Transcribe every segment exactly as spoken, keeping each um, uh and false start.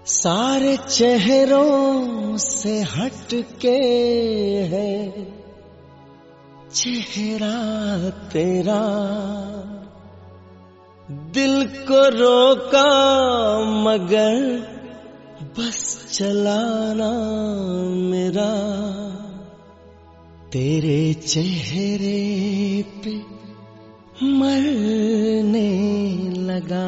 सारे चेहरों से हट के है चेहरा तेरा, दिल को रोका मगर बस चलाना मेरा, तेरे चेहरे पे मरने लगा।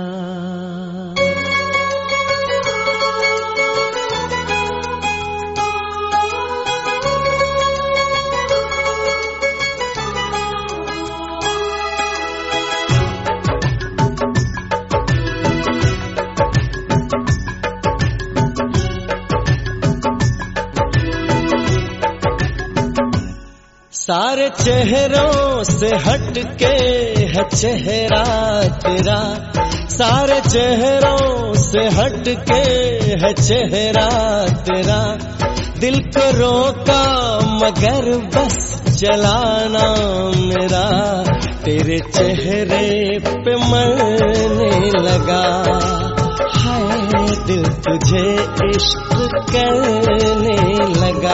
सारे चेहरों से हट के है चेहरा तेरा, सारे चेहरों से हट के है चेहरा तेरा, दिल को रोका मगर बस चलाना मेरा, तेरे चेहरे पे मरने लगा। हाय दिल तुझे इश्क करने लगा।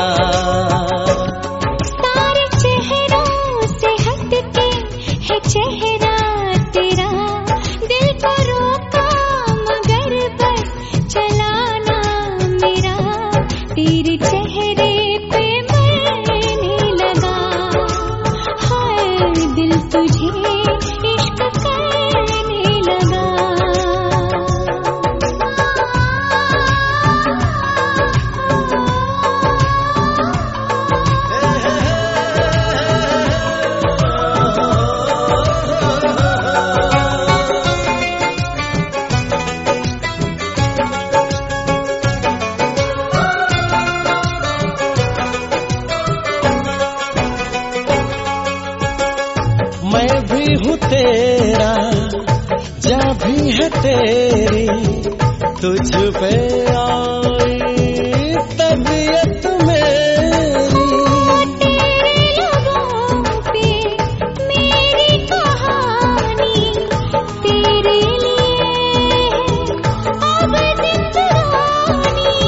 चेहरा तेरा, दिल को रोका मगर बस चलाना मेरा, तेरे चेहरे पे मरने लगा। हाय दिल तुझे इश्क करने लगा। मैं भी हूँ तेरा, जा भी है तेरी, तुझ पे आई तबीयत मेरी। तेरे लबों पे मेरी कहानी, तेरे लिए अब जिंदगानी।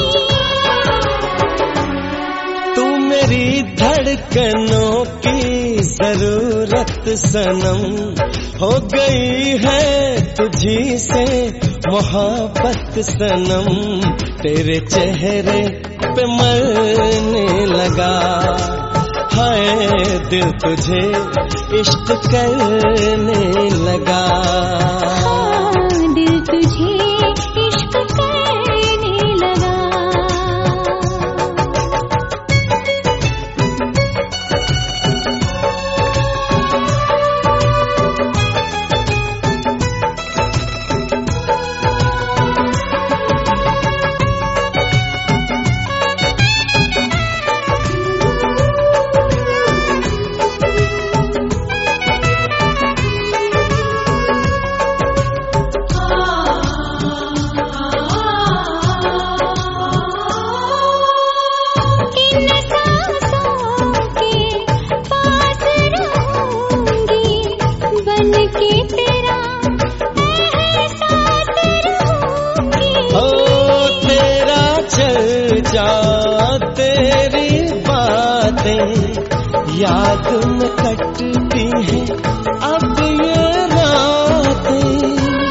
तू मेरी धड़कनों की जरूरत सनम, हो गई है तुझी से मोहब्बत सनम, तेरे चेहरे पे मरने लगा। हाय दिल तुझे इश्क करने लगा। हाँ, दिल तुझे इश्क करने लगा। जा तेरी बातें याद में कटती हैं अब ये रातें।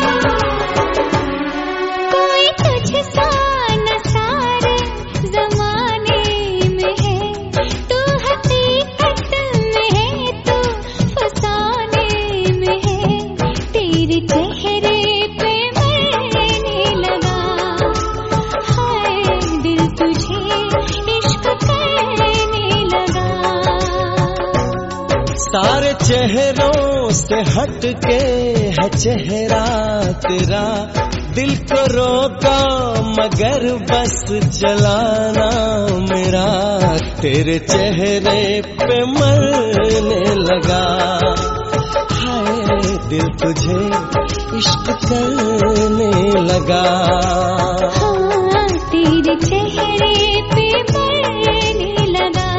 कोई तुझसा न सारे जमाने में है, तू हकीकत में है, तू फसाने में है, तेरे चेहरे पे मरने लगा। हाय दिल तुझे इश्क करने लगा। सारे चेहरों से हट के है चेहरा तेरा, दिल को रोका मगर बस चलाना मेरा, तेरे चेहरे पे मरने लगा। हाय दिल तुझे इश्क करने लगा। हाँ, तेरे चेहरे पे मरने लगा।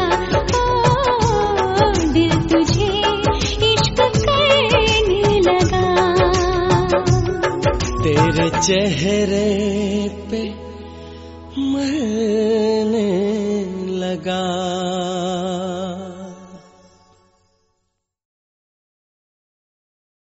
ओ, दिल तुझे इश्क करने लगा। तेरे चेहरे पे मरने लगा।